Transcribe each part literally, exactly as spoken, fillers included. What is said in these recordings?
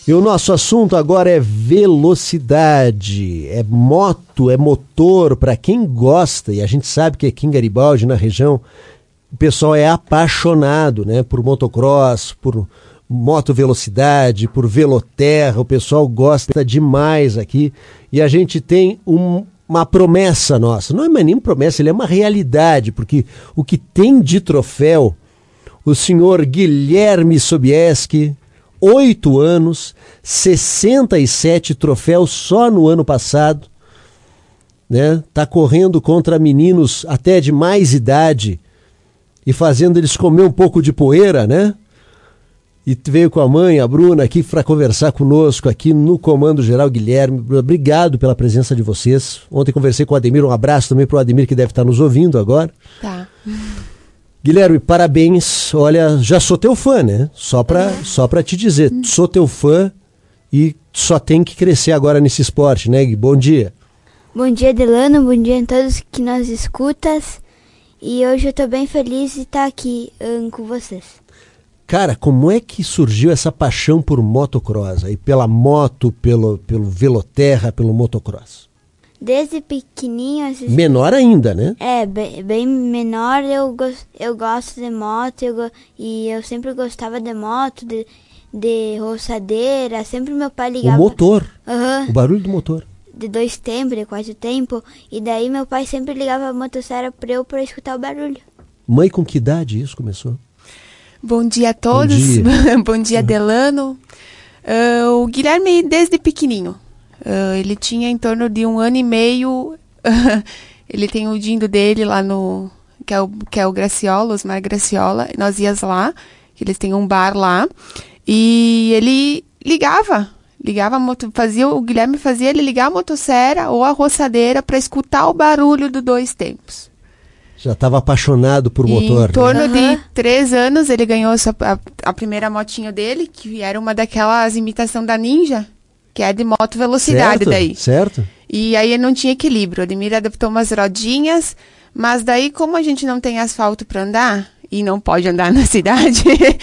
E o nosso assunto agora é velocidade, é moto, é motor, para quem gosta, e a gente sabe que aqui em Garibaldi, na região, o pessoal é apaixonado, né, por motocross, por moto velocidade, por veloterra, o pessoal gosta demais aqui, e a gente tem um, uma promessa nossa, não é mais nem promessa, ele é uma realidade, porque o que tem de troféu, o senhor Guilherme Sobieski, oito anos, sessenta e sete troféus só no ano passado, né? Tá correndo contra meninos até de mais idade e fazendo eles comer um pouco de poeira, né? E veio com a mãe, a Bruna, aqui para conversar conosco aqui no Comando Geral. Guilherme, obrigado pela presença de vocês. Ontem conversei com o Ademir, um abraço também para o Ademir que deve estar nos ouvindo agora. Tá. Guilherme, parabéns, olha, já sou teu fã, né? Só pra, uhum. só pra te dizer, uhum. sou teu fã e só tem que crescer agora nesse esporte, né, Gui? Bom dia. Bom dia, Delano, bom dia a todos que nos escutas e hoje eu tô bem feliz de estar aqui um, com vocês. Cara, como é que surgiu essa paixão por motocross, aí pela moto, pelo, pelo veloterra, pelo motocross? Desde pequenininho... Assisti... Menor ainda, né? É, bem, bem menor, eu, go eu gosto de moto eu go e eu sempre gostava de moto, de, de roçadeira, sempre meu pai ligava... O motor, uhum. o barulho do motor. De dois tempos, de quatro tempos, e daí meu pai sempre ligava a motosserra pra eu pra escutar o barulho. Mãe, com que idade isso começou? Bom dia a todos, bom dia, Bom dia Delano. Uh, o Guilherme desde pequenininho. Uh, ele tinha em torno de um ano e meio, uh, ele tem o dindo dele lá no, que é o, que é o Graciola, Osmar Graciola, nós íamos lá, eles têm um bar lá, e ele ligava, ligava a moto, fazia, o Guilherme fazia ele ligar a motosserra ou a roçadeira para escutar o barulho do dois tempos. Já estava apaixonado por e motor. Em torno né? de três anos ele ganhou essa, a, a primeira motinha dele, que era uma daquelas imitação da Ninja, que é de moto velocidade certo, daí. Certo. E aí não tinha equilíbrio. O Ademir adaptou umas rodinhas, mas daí como a gente não tem asfalto para andar, e não pode andar na cidade,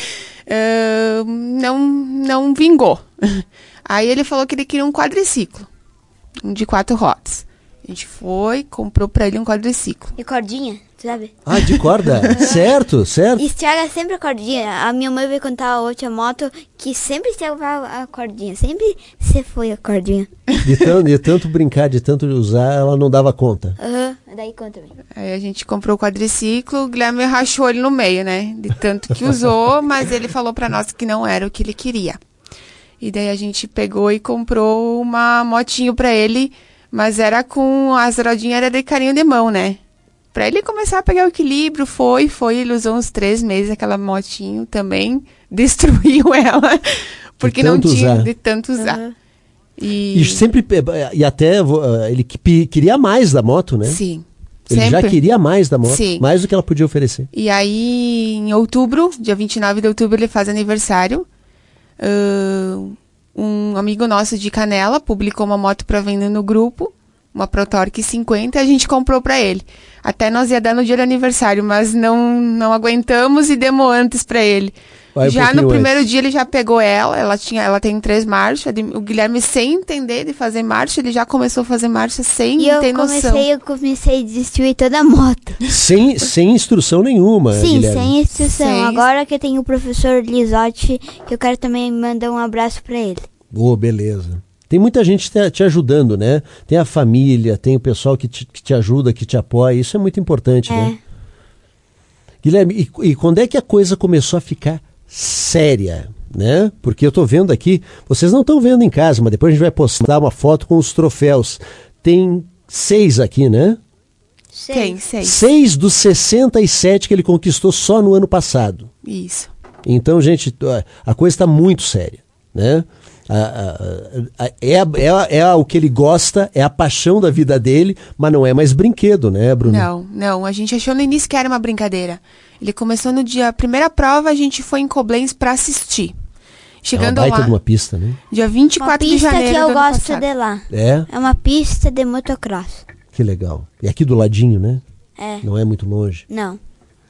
uh, não, não vingou. Aí ele falou que ele queria um quadriciclo, um de quatro rodas. A gente foi, comprou para ele um quadriciclo. E cordinha, sabe? Ah, de corda? Certo, certo. Estraga sempre a cordinha. A minha mãe veio contar a outra moto que sempre estragava a cordinha. Sempre se foi a cordinha. De tanto, de tanto brincar, de tanto usar, ela não dava conta. Aham, uhum, daí conta bem. Aí a gente comprou o quadriciclo, o Guilherme rachou ele no meio, né? De tanto que usou, mas ele falou para nós que não era o que ele queria. E daí a gente pegou e comprou uma motinho para ele, mas era com as rodinhas, era de carinho de mão, né? Pra ele começar a pegar o equilíbrio, foi, foi, ele usou uns três meses aquela motinho também, destruiu ela, porque não tinha usar. de tanto usar. Uhum. E... e sempre, e até ele queria mais da moto, né? Sim. Ele sempre. já queria mais da moto, Sim. mais do que ela podia oferecer. E aí, em outubro, dia vinte e nove de outubro, ele faz aniversário. Uh, um amigo nosso de Canela publicou uma moto para venda no grupo, uma Protorque cinquenta, e a gente comprou para ele. Até nós ia dar no dia do aniversário, mas não, não aguentamos e demos antes para ele. Vai já um no primeiro antes. dia ele já pegou ela, ela, tinha, ela tem três marchas, o Guilherme sem entender de fazer marcha, ele já começou a fazer marcha sem e ter eu noção. Comecei, eu comecei a destruir toda a moto. Sem, sem instrução nenhuma, Sim, Guilherme. sem instrução. Sem... Agora que tem o professor Lisotti, que eu quero também mandar um abraço para ele. Oh, beleza. Tem muita gente te, te ajudando, né? Tem a família, tem o pessoal que te, que te ajuda, que te apoia. Isso é muito importante, É. né? Guilherme, e, e quando é que a coisa começou a ficar séria, né? Porque eu tô vendo aqui, vocês não estão vendo em casa, mas depois a gente vai postar uma foto com os troféus. Tem seis aqui, né? Tem, seis. Seis dos sessenta e sete que ele conquistou só no ano passado. Isso. Então, gente, a coisa está muito séria, né? A, a, a, é, é, é o que ele gosta, é a paixão da vida dele, mas não é mais brinquedo, né, Bruno? Não, não, a gente achou no início que era uma brincadeira. Ele começou no dia, a primeira prova a gente foi em Koblenz para assistir. Chegando é uma baita lá, de uma pista, né? dia vinte e quatro de janeiro Uma pista que eu do ano gosto passado. de lá. É? É uma pista de motocross. Que legal. E aqui do ladinho, né? É. Não é muito longe. Não.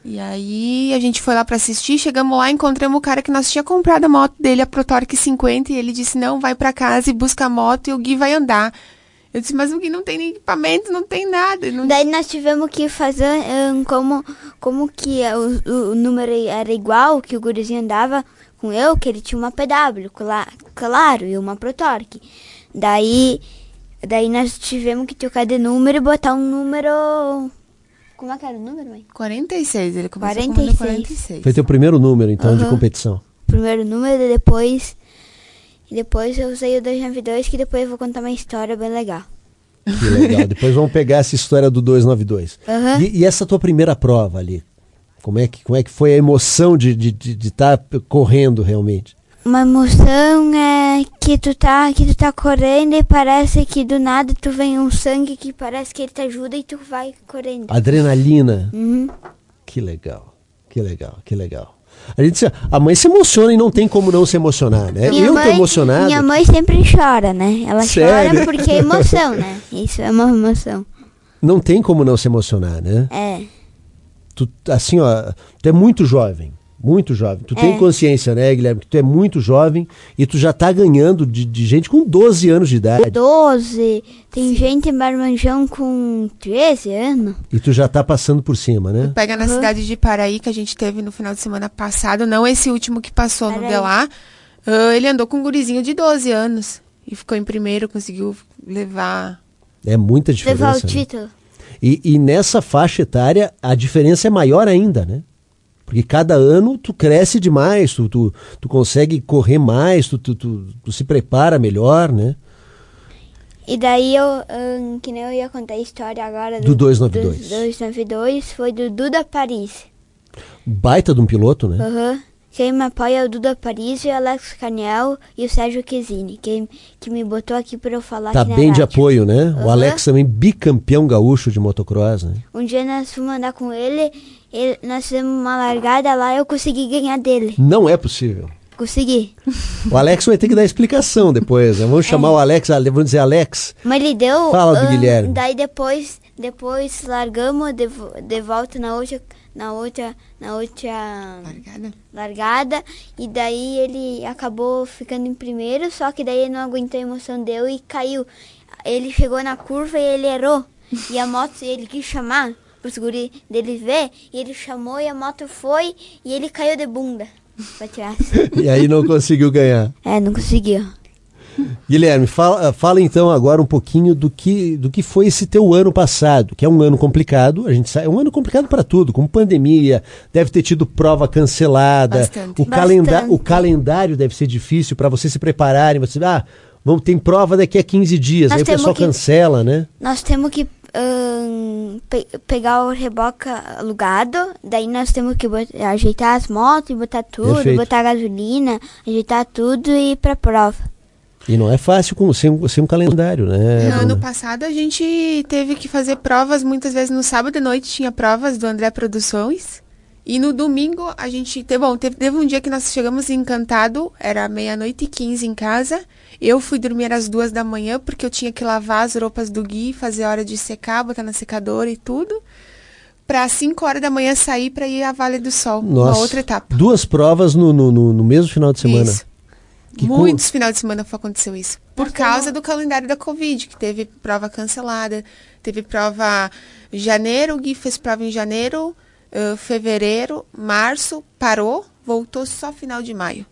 E aí a gente foi lá pra assistir, chegamos lá, encontramos o cara que nós tinha comprado a moto dele, a Protorque cinquenta, e ele disse, não, vai pra casa e busca a moto e o Gui vai andar. Eu disse, mas o Gui não tem nem equipamento, não tem nada. Não... Daí nós tivemos que fazer um, como, como que o, o número era igual, que o gurizinho andava com eu, que ele tinha uma P W, claro, e uma Protorque. Daí, daí nós tivemos que trocar de número e botar um número... Como é que era o número, mãe? quarenta e seis, ele começou quarenta e seis. com o quarenta e seis. Foi teu primeiro número, então, Uhum. de competição. Primeiro número, e depois... E depois eu usei o dois nove dois, que depois eu vou contar uma história bem legal. Que legal. Depois vamos pegar essa história do dois nove dois. Uhum. E, e essa tua primeira prova ali? Como é que, como é que foi a emoção de estar de, de tá correndo realmente? Uma emoção é que tu tá, que tu tá correndo e parece que do nada tu vem um sangue que parece que ele te ajuda e tu vai correndo. Adrenalina. Uhum. Que legal, que legal, que legal. A, gente, se- a mãe se emociona e não tem como não se emocionar, né? Minha Eu mãe, tô emocionado. Minha mãe sempre chora, né? Ela Sério? chora porque é emoção, né? Isso é uma emoção. Não tem como não se emocionar, né? É. Tu, assim, ó, tu é muito jovem, muito jovem. Tu tem É. consciência, né, Guilherme, que tu é muito jovem e tu já tá ganhando de, de gente com doze anos de idade. doze, tem gente marmanjão com treze anos. E tu já tá passando por cima, né? Pega na Uhum. cidade de Paraí, que a gente teve no final de semana passado, não esse último que passou no Paraí. Belá. Ah, ele andou com um gurizinho de doze anos e ficou em primeiro, conseguiu levar. É muita Levar diferença. o né? título. E, e nessa faixa etária, a diferença é maior ainda, né? Porque cada ano tu cresce demais, tu, tu, tu consegue correr mais, tu, tu, tu, tu se prepara melhor, né? E daí eu, hum, que nem eu ia contar a história agora Do dois nove dois. do dois nove dois, foi do Duda Paris. Baita de um piloto, né? Aham. Quem me apoia é o Duda Paris, o Alex Caniel e o Sérgio Chesini, que, que me botou aqui para eu falar Tá aqui na bem de rádio. apoio, né? O Aham. Alex também bicampeão gaúcho de motocross, né? Um dia nós fomos andar com ele, ele, nós fizemos uma largada lá e eu consegui ganhar dele. Não é possível. Consegui. O Alex vai ter que dar explicação depois, né? Vamos chamar o Alex, vamos dizer, Alex, Mas ele deu... Fala do ah, Guilherme. Daí depois, depois largamos de, vo- de volta na outra, na outra, na outra Largada. largada. E daí ele acabou ficando em primeiro, só que daí ele não aguentou a emoção, deu e caiu. Ele chegou na curva e ele errou. E a moto, ele quis chamar pros guri dele ver, e ele chamou e a moto foi e ele caiu de bunda pra trás. e aí não conseguiu ganhar. É, não conseguiu. Guilherme, fala, fala então agora um pouquinho do que, do que foi esse teu ano passado, que é um ano complicado, a gente sabe, é um ano complicado para tudo, com pandemia, deve ter tido prova cancelada, Bastante. o, calenda Bastante. o calendário deve ser difícil para vocês se prepararem, você, ah, vamos, tem prova daqui a quinze dias, Nós aí o temos pessoal que- cancela, né? Nós temos que ahn, pe- pegar o reboque alugado, daí nós temos que bot- ajeitar as motos, botar tudo, Perfeito. botar gasolina, ajeitar tudo e ir pra prova. E não é fácil com, sem, sem um calendário, né? No Bruna? ano passado a gente teve que fazer provas, muitas vezes no sábado à noite tinha provas do André Produções. E no domingo a gente teve, bom, teve, teve um dia que nós chegamos em Encantado, era meia-noite e quinze em casa. Eu fui dormir às duas da manhã porque eu tinha que lavar as roupas do Gui, fazer a hora de secar, botar na secadora e tudo. Pra cinco horas da manhã sair pra ir à Vale do Sol, uma Nossa, outra etapa. duas provas no, no, no, no mesmo final de semana. Isso. Que Muitos finais de semana aconteceu isso. Por Nós causa temos- do calendário da Covid, que teve prova cancelada, teve prova em janeiro, o Gui fez prova em janeiro, uh, fevereiro, março, parou, voltou só final de maio.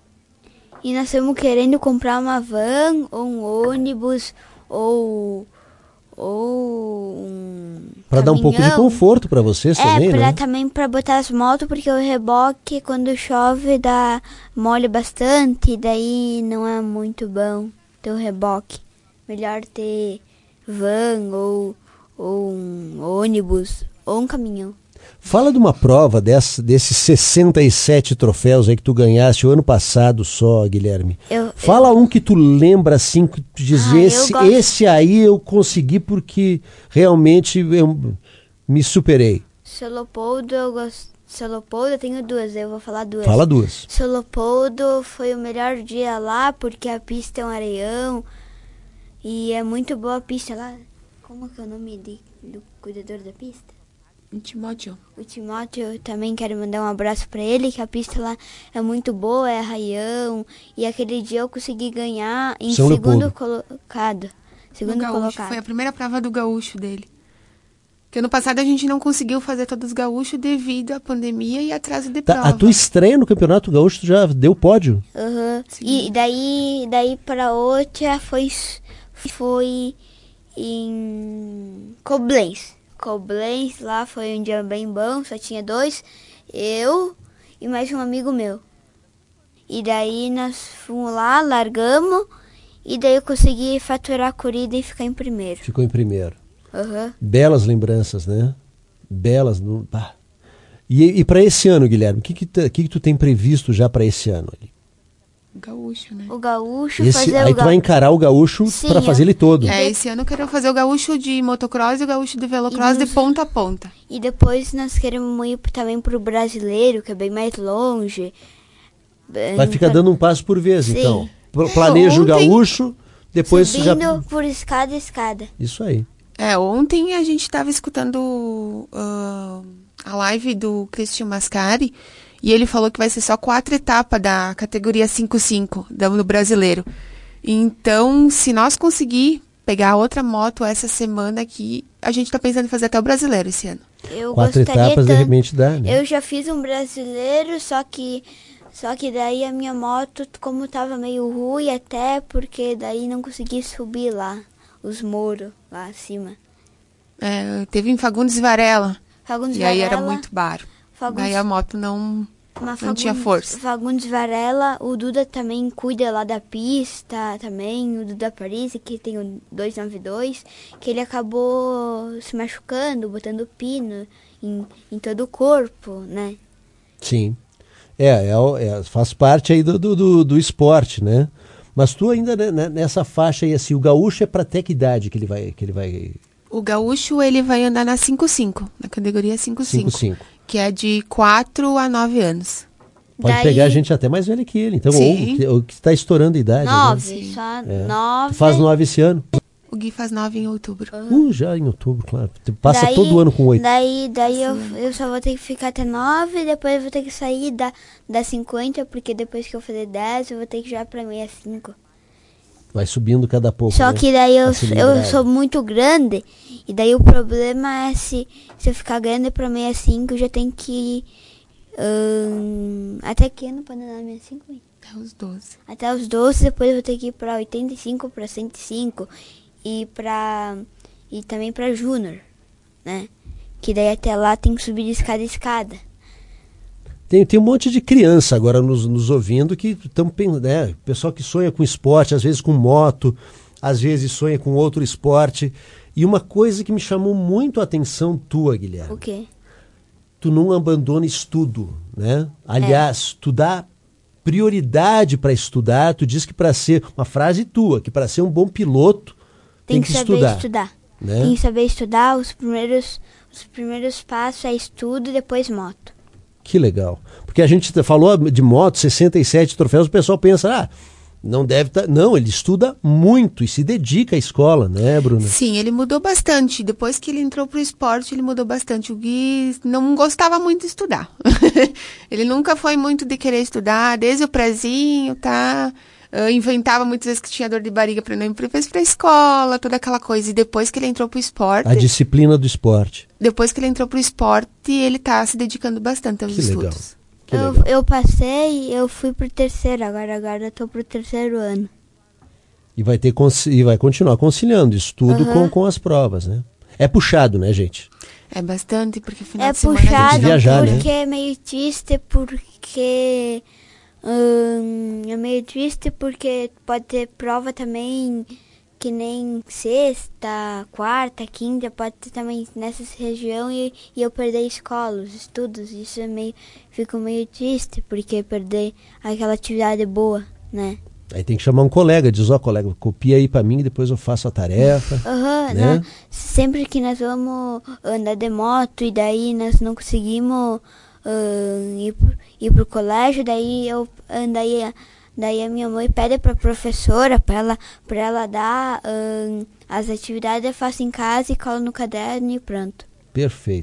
E nós estamos querendo comprar uma van, ou um ônibus, ou, ou um Para dar um pouco de caminhão. conforto para vocês É, também, pra, né? também para botar as motos, porque o reboque, quando chove, dá molha bastante, e daí não é muito bom ter o reboque. Melhor ter van, ou, ou um ônibus, ou um caminhão. Fala de uma prova dessa, desses sessenta e sete troféus aí que tu ganhaste o ano passado só, Guilherme. Eu, Fala um que tu lembra assim, que tu diz, Ah, eu esse, gosto- esse aí eu consegui porque realmente eu me superei. Solopoldo, eu gosto. Solopoldo, eu tenho duas, eu vou falar duas. Fala duas. Solopoldo foi o melhor dia lá, porque a pista é um areião e é muito boa a pista lá. Como que é o nome de, do cuidador da pista? O Timóteo. O Timóteo, eu também quero mandar um abraço pra ele, que a pista lá é muito boa, é arraião. E aquele dia eu consegui ganhar em São segundo Leopoldo. colocado. Segundo gaúcho, colocado. foi a primeira prova do gaúcho dele. Porque ano passado a gente não conseguiu fazer todos os gaúchos devido à pandemia e atraso de Tá, prova. a tua estreia no Campeonato Gaúcho tu já deu pódio? Uhum. Sim. E daí, daí pra outra foi, foi em Koblenz. Koblenz lá foi um dia bem bom, só tinha dois, eu e mais um amigo meu. E daí nós fomos lá, largamos, e daí eu consegui faturar a corrida e ficar em primeiro. Ficou em primeiro. Uhum. Belas lembranças, né? Belas. No... Ah. E, e para esse ano, Guilherme, o que que, tu- que que tu tem previsto já para esse ano? O gaúcho, né? O gaúcho, Esse, fazer aí o tu vai gaúcho. encarar o gaúcho Sim, para fazer eu- ele todo. É, esse ano eu quero fazer o gaúcho de motocross e o gaúcho de velocross E de nos- ponta a ponta. E depois nós queremos ir também pro brasileiro, que é bem mais longe. Vai ficar dando um passo por vez, Sim. então. Pl- Planeja o Ontem- gaúcho, depois tu Subindo já... por escada a escada. Isso aí. É, ontem a gente estava escutando ah, a live do Christian Mascari e ele falou que vai ser só quatro etapas da categoria cinco cinco da- no brasileiro. Então, se nós conseguir pegar outra moto essa semana aqui, a gente está pensando em fazer até o brasileiro esse ano. Eu Quatro gostaria etapas, de tanto. repente, dá, né? Eu já fiz um brasileiro, só que só que daí a minha moto, como tava meio ruim até, porque daí não consegui subir lá, os muros lá acima. É, teve em Fagundes Varela, Fagundes e aí era Varela, muito baro. Fagundes, Daí a moto não... mas não tinha Fagundes- força. Fagundes Varela, o Duda também cuida lá da pista, também, o Duda Paris, que tem o duzentos e noventa e dois, que ele acabou se machucando, botando pino em, em todo o corpo, né? Sim. É, é, o- é, faz parte aí do, do, do, do esporte, né? Mas tu ainda né, né, nessa faixa aí, assim, o gaúcho é para até que idade que ele vai... Que ele vai... O gaúcho, ele vai andar na cinco cinco, na categoria cinco cinco, cinco cinco. que é de quatro a nove anos. Pode Daí- pegar gente até mais velha que ele. Então, ou Sim. que- ou que está estourando a idade. Né? Nove, Sim. só É. nove. Tu faz nove esse ano? O Gui faz nove em outubro. Uh, já em outubro, claro. Tu passa Daí- todo ano com oito. Daí, daí eu, eu só vou ter que ficar até nove, depois eu vou ter que sair da, da cinquenta, porque depois que eu fazer dez, eu vou ter que ir já pra sessenta e cinco. Vai subindo cada pouco. Só né? que daí eu, A eu cilindrada. sou muito grande, e daí o problema é se, se eu ficar grande pra sessenta e cinco, eu já tenho que ir. hum, até que ano pra andar na sessenta e cinco? hein? Até os doze. Até os doze, depois eu vou ter que ir pra oitenta e cinco, pra cento e cinco e pra e também pra Júnior, né? Que daí até lá tem que subir de escada a escada. Tem, tem um monte de criança agora nos, nos ouvindo que estão pensando, né? Pessoal que sonha com esporte, às vezes com moto, às vezes sonha com outro esporte. E uma coisa que me chamou muito a atenção tua, Guilherme, O quê? tu não abandona estudo, né? Aliás, tu dá prioridade para estudar, tu diz que para ser, uma frase tua, que para ser um bom piloto tem, Tem que, que saber estudar. estudar. Né? Tem que saber estudar, os primeiros os primeiros passos é estudo e depois moto. Que legal. Porque a gente falou de moto, sessenta e sete troféus, o pessoal pensa, ah, não deve estar... Tá... Não, ele estuda muito e se dedica à escola, né, Bruna? Sim, ele mudou bastante. Depois que ele entrou pro esporte, ele mudou bastante. O Gui não gostava muito de estudar. Ele nunca foi muito de querer estudar, desde o prezinho, tá? Uh, inventava muitas vezes que tinha dor de barriga para não ir pra, pra escola, toda aquela coisa. E depois que ele entrou pro esporte... A disciplina do esporte. Depois que ele entrou pro esporte, ele tá se dedicando bastante aos Que legal. estudos. Que Eu, legal. eu passei, eu fui pro terceiro, agora, agora eu tô pro terceiro ano. E vai, ter, conci- e vai continuar conciliando estudo Aham. com, com as provas, né? É puxado, né, gente? É bastante, porque final É de semana... a gente puxado Tem que viajar, né? porque é meio triste, porque... hum, é meio triste porque pode ter prova também que nem sexta, quarta, quinta, pode ter também nessa região e, e eu perder a escola, os estudos. Isso é meio... Fico meio triste porque perder aquela atividade boa, né? Aí tem que chamar um colega, diz, ó, colega, copia aí pra mim e depois eu faço a tarefa. Aham, Né? né? Sempre que nós vamos andar de moto e daí nós não conseguimos ahn, ir, pro- ir pro colégio, daí eu daí, a- daí a minha mãe pede pra professora pra ela, pra ela dar ahn, as atividades, eu faço em casa e colo no caderno e pronto. Perfeito.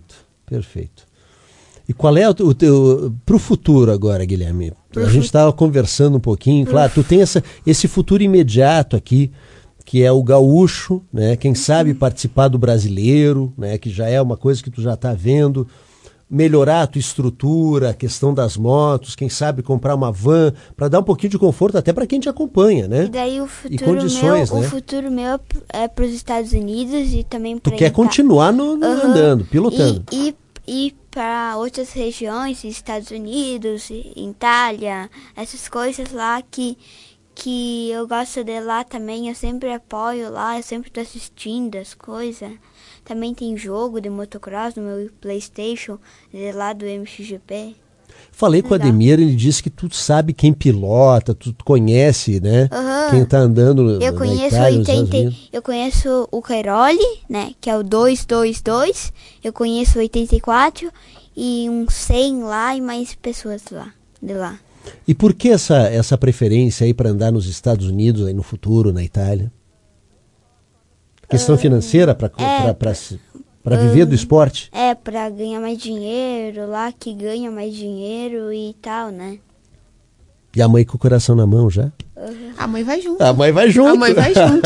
perfeito. E qual é o, o teu... Para o futuro agora, Guilherme? Pro a gente estava conversando um pouquinho, claro, tu tem essa, esse futuro imediato aqui, que é o gaúcho, né? Quem sabe participar do brasileiro, né? Que já é uma coisa que tu já está vendo. Melhorar a tua estrutura, a questão das motos, quem sabe comprar uma van, para dar um pouquinho de conforto até para quem te acompanha, né? E daí o futuro e condições, meu, né? o futuro meu é para os Estados Unidos e também para... Tu quer continuar no, no uhum. andando, pilotando. E, e, e para outras regiões, Estados Unidos, Itália, essas coisas lá que, que eu gosto de lá também, eu sempre apoio lá, eu sempre estou assistindo as coisas. Também tem jogo de motocross no meu PlayStation, de lá do M X G P. Falei com o Ademir, ele disse que tu sabe quem pilota, tu conhece, né? Uhum. Quem tá andando eu na conheço Itália, oitenta, eu conheço o Cairoli, né? Que é o duzentos e vinte e dois. Eu conheço o oitenta e quatro e um cem lá e mais pessoas lá, de lá. E por que essa, essa preferência aí para andar nos Estados Unidos, aí no futuro, na Itália? Questão uh, financeira para é, para viver uh, do esporte? É, para ganhar mais dinheiro, lá que ganha mais dinheiro e tal, né? E a mãe com o coração na mão já? Uhum. A mãe vai junto. A mãe vai junto. A mãe vai junto.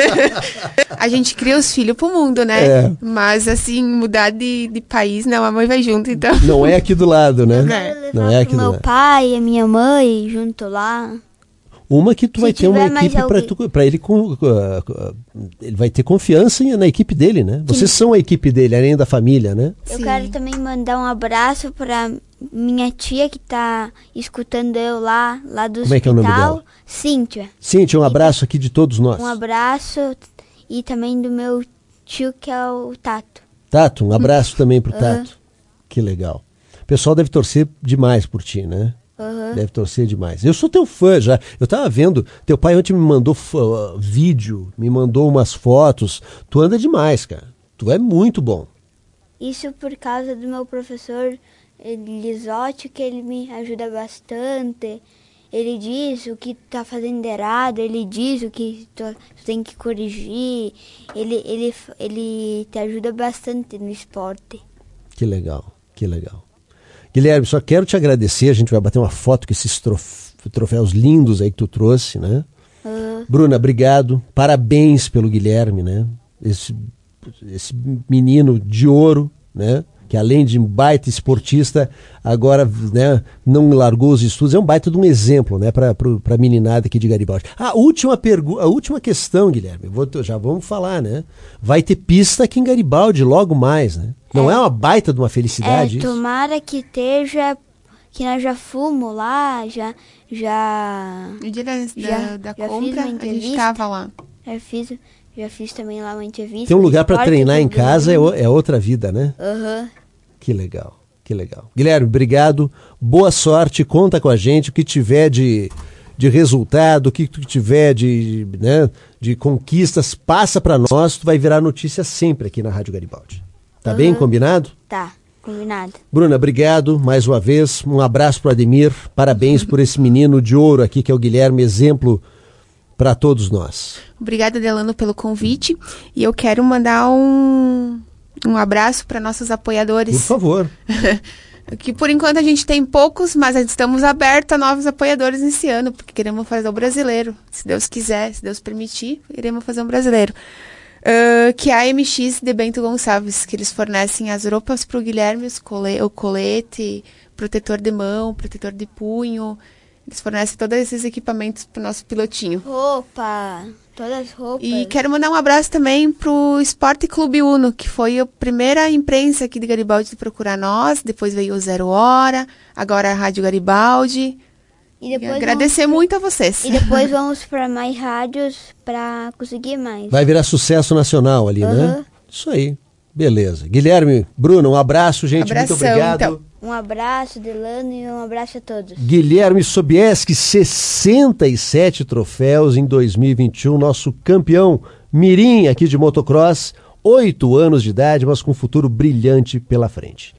A gente cria os filhos pro mundo, né? É. Mas assim, mudar de, de país, não, a mãe vai junto, então. Não é aqui do lado, né? É. Não é aqui do lado. Meu pai e a minha mãe junto lá. Uma que tu Se vai ter uma equipe para alguém... para ele com uh, uh, ele vai ter confiança na equipe dele, né? Vocês Sim. são a equipe dele, além da família, né? Eu Sim. quero também mandar um abraço para minha tia que tá escutando eu lá, lá do Como hospital. é que é o nome dela? Cíntia. Cíntia, um abraço aqui de todos nós. Um abraço e também do meu tio que é o Tato. Tato, um abraço também pro Uhum. Tato. Que legal. O pessoal deve torcer demais por ti, né? Uhum. Deve torcer demais. Eu sou teu fã já. Eu tava vendo, teu pai ontem me mandou uh, vídeo, me mandou umas fotos. Tu anda demais, cara. Tu é muito bom. Isso por causa do meu professor Lisotti, que ele me ajuda bastante. Ele diz o que tá fazendo errado, ele diz o que tu, tu tem que corrigir. Ele, ele, ele te ajuda bastante no esporte. Que legal, que legal. Guilherme, só quero te agradecer, a gente vai bater uma foto com esses trof- troféus lindos aí que tu trouxe, né? Uhum. Bruna, obrigado, parabéns pelo Guilherme, né? Esse, esse menino de ouro, né? Que além de um baita esportista, agora, né, não largou os estudos, é um baita de um exemplo, né, para a meninada aqui de Garibaldi. A última, pergu- a última questão, Guilherme, vou, já vamos falar, né? Vai ter pista aqui em Garibaldi logo mais, né? Não é, é uma baita de uma felicidade é, isso? Tomara que esteja, que nós já fomos lá, já... já No dia da, já, da, da já compra, a gente estava lá. Já fiz, já fiz também lá uma entrevista. Tem um lugar para treinar em casa, é, o, é outra vida, né? Aham. Uhum. Que legal, que legal. Guilherme, obrigado, boa sorte, conta com a gente, o que tiver de, de resultado, o que tu tiver de, né, de conquistas, passa para nós, tu vai virar notícia sempre aqui na Rádio Garibaldi. Tá uhum. bem, combinado? Tá, combinado. Bruna, obrigado mais uma vez, um abraço pro Ademir, parabéns por esse menino de ouro aqui, que é o Guilherme, exemplo para todos nós. Obrigada, Delano, pelo convite, e eu quero mandar um... Um abraço para nossos apoiadores. Por favor. Que por enquanto a gente tem poucos, mas estamos abertos a novos apoiadores esse ano, porque queremos fazer o brasileiro. Se Deus quiser, se Deus permitir, iremos fazer um brasileiro. Uh, que é a M X de Bento Gonçalves, que eles fornecem as roupas para o Guilherme, os cole- o colete, protetor de mão, protetor de punho. Eles fornecem todos esses equipamentos para o nosso pilotinho. Roupa, todas as roupas. E quero mandar um abraço também pro Esporte Clube Uno, que foi a primeira imprensa aqui de Garibaldi de procurar nós. Depois veio o Zero Hora, agora a Rádio Garibaldi. E depois e agradecer vamos... muito a vocês. E depois vamos para mais rádios para conseguir mais. Vai virar sucesso nacional ali, uhum. né? Isso aí. Beleza. Guilherme, Bruno, um abraço, gente. Abração, muito obrigado. Então. Um abraço, Delano, e um abraço a todos. Guilherme Sobieski, sessenta e sete troféus em dois mil e vinte e um, nosso campeão mirim aqui de motocross, oito anos de idade, mas com um futuro brilhante pela frente.